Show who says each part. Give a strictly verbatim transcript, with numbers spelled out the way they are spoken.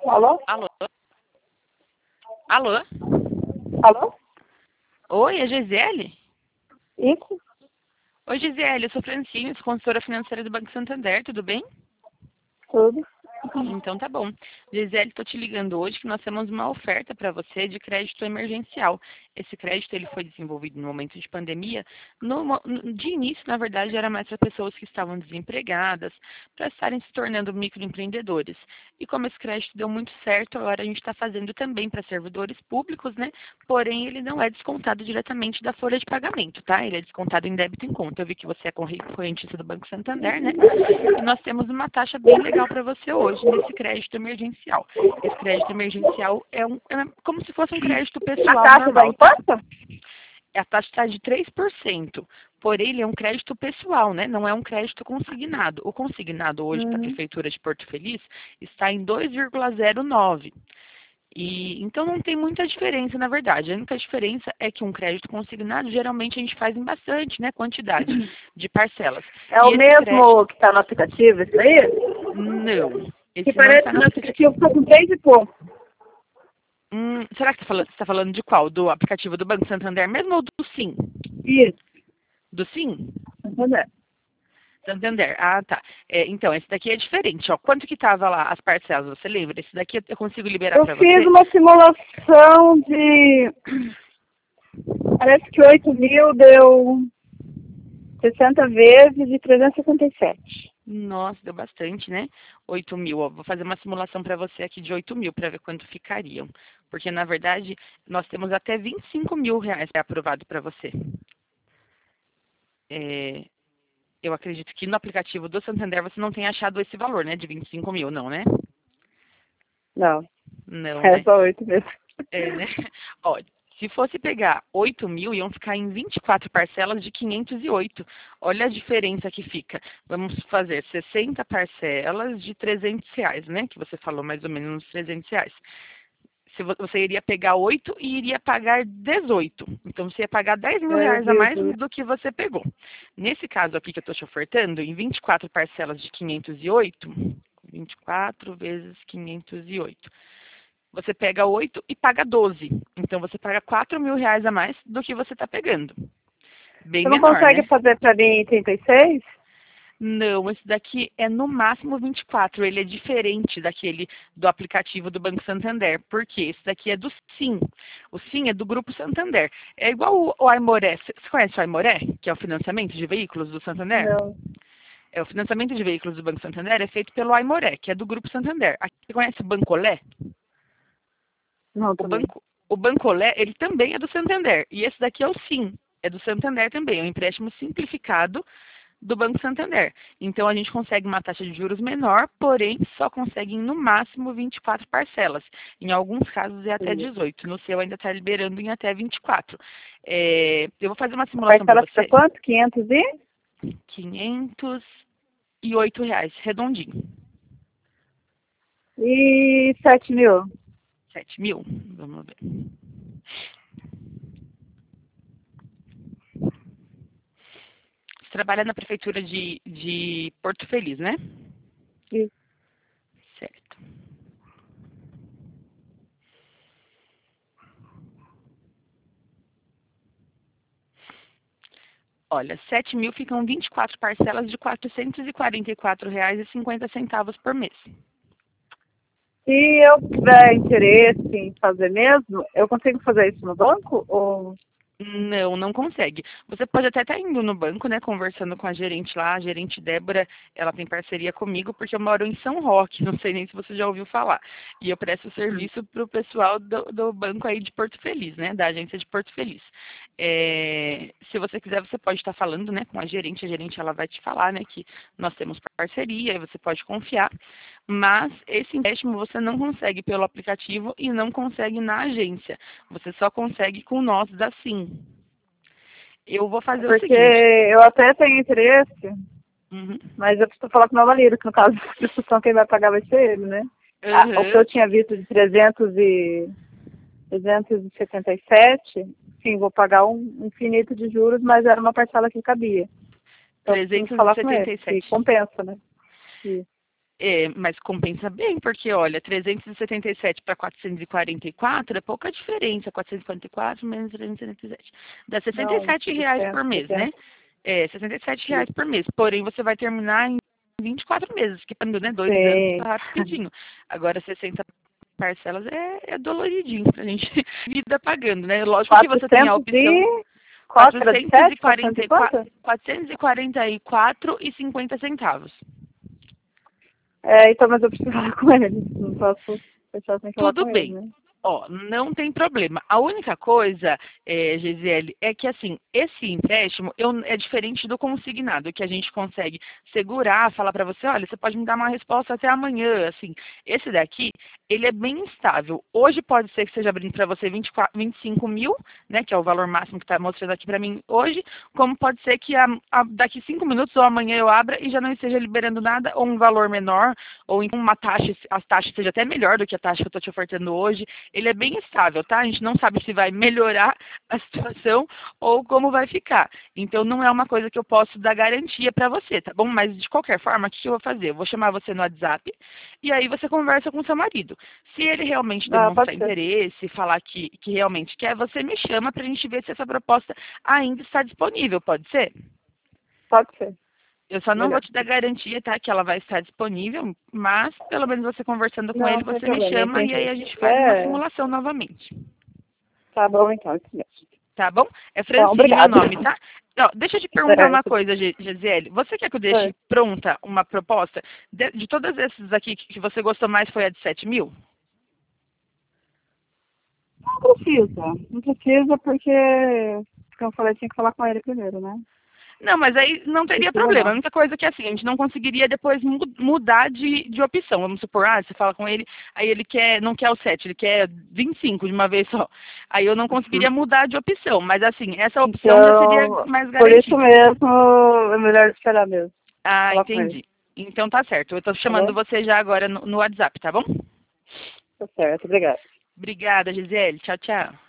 Speaker 1: Alô?
Speaker 2: Alô? Alô?
Speaker 1: Alô?
Speaker 2: Oi, é Gisele?
Speaker 1: Isso?
Speaker 2: Oi, Gisele, eu sou Francine, sou consultora financeira do Banco Santander, tudo bem?
Speaker 1: Tudo?
Speaker 2: Então tá bom. Gisele, estou te ligando hoje que nós temos uma oferta para você de crédito emergencial. Esse crédito ele foi desenvolvido no momento de pandemia. No, mo- no- de início, na verdade, era mais para pessoas que estavam desempregadas, para estarem se tornando microempreendedores. E como esse crédito deu muito certo, agora a gente está fazendo também para servidores públicos, né? Porém, ele não é descontado diretamente da folha de pagamento, tá? Ele é descontado em débito em conta. Eu vi que você é corre- correntista do Banco Santander, né? E nós temos uma taxa bem legal para você hoje nesse crédito emergencial. Esse crédito emergencial é, um, é como se fosse um crédito
Speaker 1: A
Speaker 2: pessoal
Speaker 1: taxa da
Speaker 2: normal, tá?
Speaker 1: enquanto?
Speaker 2: A taxa está de três por cento. Porém, ele é um crédito pessoal, né? Não é um crédito consignado. O consignado hoje para a
Speaker 1: Uhum.
Speaker 2: Prefeitura de Porto Feliz está em dois vírgula zero nove. E, então não tem muita diferença, na verdade. A única diferença é que um crédito consignado, geralmente a gente faz em bastante, né? Quantidade de parcelas.
Speaker 1: É
Speaker 2: E
Speaker 1: o
Speaker 2: esse crédito,
Speaker 1: mesmo que está no aplicativo, isso aí?
Speaker 2: não.
Speaker 1: Que
Speaker 2: Esse não
Speaker 1: parece
Speaker 2: está
Speaker 1: que
Speaker 2: no
Speaker 1: no
Speaker 2: aplicativo.
Speaker 1: aplicativo está com três e pouco.
Speaker 2: Hum, será que você está falando de qual? Do aplicativo do Banco Santander mesmo ou do Sim?
Speaker 1: Isso.
Speaker 2: Do Sim?
Speaker 1: Entendeu?
Speaker 2: Santander. Ah, tá. É, então, esse daqui é diferente. Ó. Quanto que estava lá as parcelas? Você lembra? Esse daqui eu consigo liberar
Speaker 1: Eu
Speaker 2: para
Speaker 1: fiz
Speaker 2: você?
Speaker 1: uma simulação de... Parece que oito mil deu sessenta vezes de trezentos e setenta e sete.
Speaker 2: Nossa, deu bastante, né? Oito mil. Ó. Vou fazer uma simulação para você aqui de oito mil para ver quanto ficariam. Porque, na verdade, nós temos até vinte e cinco mil reais aprovado para você. É, eu acredito que no aplicativo do Santander você não tenha achado esse valor, né? De vinte e cinco mil, não, né?
Speaker 1: Não,
Speaker 2: Não,
Speaker 1: é
Speaker 2: né?
Speaker 1: só oito mesmo.
Speaker 2: É, né? Ó, se fosse pegar oito mil, iam ficar em vinte e quatro parcelas de quinhentos e oito. Olha a diferença que fica. Vamos fazer sessenta parcelas de trezentos reais, né? Que você falou mais ou menos uns trezentos reais. Se vo- você iria pegar oito e iria pagar dezoito. Então, você ia pagar dez mil
Speaker 1: Meu
Speaker 2: reais a mais
Speaker 1: Jesus.
Speaker 2: do que você pegou. Nesse caso aqui que eu estou te ofertando, em vinte e quatro parcelas de quinhentos e oito, vinte e quatro vezes quinhentos e oito. Você pega oito e paga doze. Então você paga quatro mil reais a mais do que você está pegando. Bem
Speaker 1: Você não
Speaker 2: menor,
Speaker 1: consegue
Speaker 2: né?
Speaker 1: fazer para mim em trinta e seis?
Speaker 2: Não, esse daqui é no máximo vinte e quatro. Ele é diferente daquele do aplicativo do Banco Santander. Por quê? Esse daqui é do Sim. O Sim é do Grupo Santander. É igual o, o Aimoré. Você conhece o Aimoré? Que é o financiamento de veículos do Santander?
Speaker 1: Não.
Speaker 2: É, o financiamento de veículos do Banco Santander é feito pelo Aimoré, que é do Grupo Santander. Aqui, você conhece o Bancolé?
Speaker 1: Não,
Speaker 2: O
Speaker 1: também.
Speaker 2: banco, o Bancolé, ele também é do Santander. E esse daqui é o Sim, é do Santander também. É um empréstimo simplificado do Banco Santander. Então, a gente consegue uma taxa de juros menor, porém, só consegue no máximo vinte e quatro parcelas. Em alguns casos é até
Speaker 1: Sim.
Speaker 2: dezoito. No seu ainda está liberando em até vinte e quatro. É, eu vou fazer uma
Speaker 1: A
Speaker 2: simulação para
Speaker 1: parcela fica
Speaker 2: você.
Speaker 1: quanto? quinhentos e?
Speaker 2: quinhentos e oito reais, redondinho.
Speaker 1: E sete mil.
Speaker 2: sete mil? Vamos ver. Você trabalha na prefeitura de, de Porto Feliz, né?
Speaker 1: Isso.
Speaker 2: Certo. Olha, sete mil ficam vinte e quatro parcelas de quatrocentos e quarenta e quatro reais e cinquenta centavos por mês.
Speaker 1: Se eu tiver interesse em fazer mesmo, eu consigo fazer isso no banco? Ou...
Speaker 2: Não, não consegue. Você pode até estar indo no banco, né, conversando com a gerente lá, a gerente Débora, ela tem parceria comigo porque eu moro em São Roque, não sei nem se você já ouviu falar. E eu presto serviço para o pessoal do, do banco aí de Porto Feliz, né, da agência de Porto Feliz. É, se você quiser, você pode estar falando, né, com a gerente, a gerente ela vai te falar, né, que nós temos parceria e você pode confiar. Mas esse empréstimo você não consegue pelo aplicativo e não consegue na agência. Você só consegue com nós da Sim. Eu vou fazer o
Speaker 1: Porque
Speaker 2: seguinte.
Speaker 1: eu até tenho interesse,
Speaker 2: Uhum.
Speaker 1: mas eu preciso falar com o meu marido, que no caso da discussão quem vai pagar vai ser ele, né? Ah, o que
Speaker 2: Uhum.
Speaker 1: eu tinha visto de trezentos e trezentos e setenta e sete, sim, vou pagar um infinito de juros, mas era uma parcela que cabia. Então eu preciso
Speaker 2: trezentos e
Speaker 1: falar com ele,
Speaker 2: setenta e
Speaker 1: que
Speaker 2: sete.
Speaker 1: compensa, né? Isso.
Speaker 2: É, mas compensa bem, porque olha, trezentos e setenta e sete para quatrocentos e quarenta e quatro é pouca diferença. quatrocentos e quarenta e quatro menos trezentos e setenta e sete. Dá sessenta e
Speaker 1: Não,
Speaker 2: sete reais por
Speaker 1: setenta,
Speaker 2: mês, né?
Speaker 1: setenta.
Speaker 2: É, sessenta e sete reais por mês. Porém, você vai terminar em vinte e quatro meses, que né, dois anos
Speaker 1: Sim.
Speaker 2: tá rapidinho. Agora, sessenta parcelas é, é doloridinho pra gente vida pagando, né? Lógico que você tem a
Speaker 1: quatrocentos
Speaker 2: opção
Speaker 1: e quatro era de sete? quatrocentos e
Speaker 2: quatrocentos e quarenta e quatro,
Speaker 1: quanto?
Speaker 2: quatrocentos e quarenta e quatro e cinquenta centavos.
Speaker 1: É, então, mas eu preciso falar com ele. Não posso deixar sem falar
Speaker 2: Tudo
Speaker 1: com ele,
Speaker 2: bem.
Speaker 1: né?
Speaker 2: Ó, não tem problema. A única coisa, é, Gisele, é que assim, esse empréstimo eu- é diferente do consignado, que a gente consegue segurar, falar para você, olha, você pode me dar uma resposta até amanhã, assim. Esse daqui, ele é bem instável. Hoje pode ser que seja abrindo para você vinte e quatro, vinte e cinco mil, né, que é o valor máximo que está mostrando aqui para mim hoje, como pode ser que a, a, daqui cinco minutos ou amanhã eu abra e já não esteja liberando nada, ou um valor menor, ou então uma taxa, as taxas seja até melhor do que a taxa que eu estou te ofertando hoje. Ele é bem estável, tá? A gente não sabe se vai melhorar a situação ou como vai ficar. Então, não é uma coisa que eu posso dar garantia para você, tá bom? Mas, de qualquer forma, o que eu vou fazer? Eu vou chamar você no WhatsApp e aí você conversa com seu marido. Se ele realmente
Speaker 1: Ah,
Speaker 2: demonstrar
Speaker 1: pode ser.
Speaker 2: interesse, falar que, que realmente quer, você me chama para a gente ver se essa proposta ainda está disponível, pode ser?
Speaker 1: Pode ser.
Speaker 2: Eu só não vou
Speaker 1: Melhor.
Speaker 2: te dar garantia, tá? Que ela vai estar disponível, mas pelo menos você conversando com ele,
Speaker 1: Não, sem
Speaker 2: você me
Speaker 1: problema,
Speaker 2: chama e aí
Speaker 1: entendi.
Speaker 2: a gente faz uma
Speaker 1: É,
Speaker 2: simulação novamente.
Speaker 1: tá bom então, isso mesmo.
Speaker 2: Tá bom? É
Speaker 1: Bom,
Speaker 2: Francine meu
Speaker 1: obrigada.
Speaker 2: nome, tá? Ó, deixa eu te perguntar uma
Speaker 1: Certo.
Speaker 2: coisa, Ge- Gisele. Você quer que eu
Speaker 1: É.
Speaker 2: deixe pronta uma proposta? De, de todas essas aqui que que você gostou mais foi a de sete mil?
Speaker 1: Não precisa. Não precisa porque, como eu falei, tinha que falar com ele primeiro, né?
Speaker 2: Não, mas aí não
Speaker 1: Não
Speaker 2: teria
Speaker 1: precisa
Speaker 2: problema. A
Speaker 1: não.
Speaker 2: única coisa é que assim, a gente não conseguiria depois mu- mudar de, de opção. Vamos supor, ah, você fala com ele, aí ele quer, não quer o sete, ele quer vinte e cinco de uma vez só. Aí eu não
Speaker 1: Uhum.
Speaker 2: conseguiria mudar de opção. Mas assim, essa opção já seria
Speaker 1: Então,
Speaker 2: mais
Speaker 1: por isso
Speaker 2: garantida.
Speaker 1: mesmo, é melhor esperar mesmo.
Speaker 2: Ah,
Speaker 1: Falar com ele.
Speaker 2: entendi. Então tá certo. Eu tô
Speaker 1: Tá
Speaker 2: chamando
Speaker 1: bom?
Speaker 2: você já agora no, no WhatsApp, tá bom?
Speaker 1: Tá certo, obrigada.
Speaker 2: Obrigada, Gisele. Tchau, tchau.